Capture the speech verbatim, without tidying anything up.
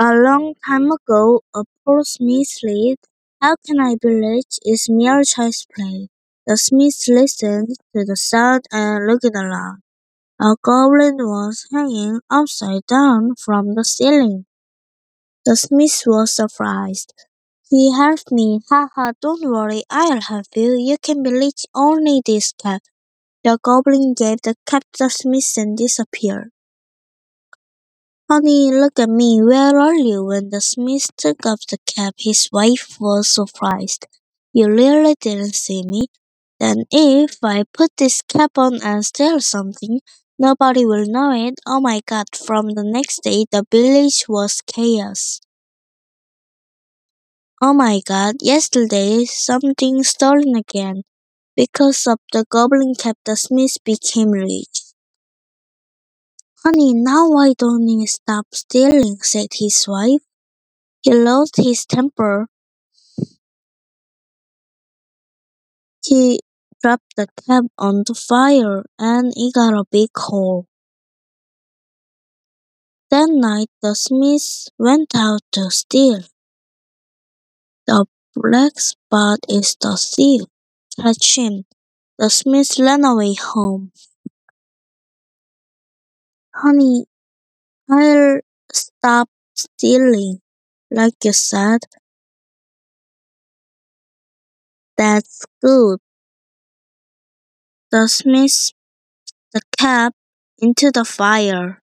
A long time ago, a poor smith said, "How can I be rich? It's mere child's play." The smith listened to the sound and looked around. A goblin was hanging upside down from the ceiling. The smith was surprised. "He helped me. Ha ha, don't worry, I'll help you. You can be rich, only this cap." The goblin gave the cap to the smith and disappeared. "Honey, look at me. Where are you?" When the smith took off the cap, his wife was surprised. "You really didn't see me? Then if I put this cap on and steal something, nobody will know it." Oh my God, from the next day, the village was chaos. Oh my God, yesterday, something stolen again. Because of the goblin cap, the smith became rich. "Honey, now why don't you stop stealing?" said his wife. He lost his temper. He dropped the cap on the fire and it got a big hole. That night the smith went out to steal. "The black spot is the thief. Catch him." The smith ran away home. "Honey, I'll stop stealing, like you said." "That's good." The smith the cap into the fire.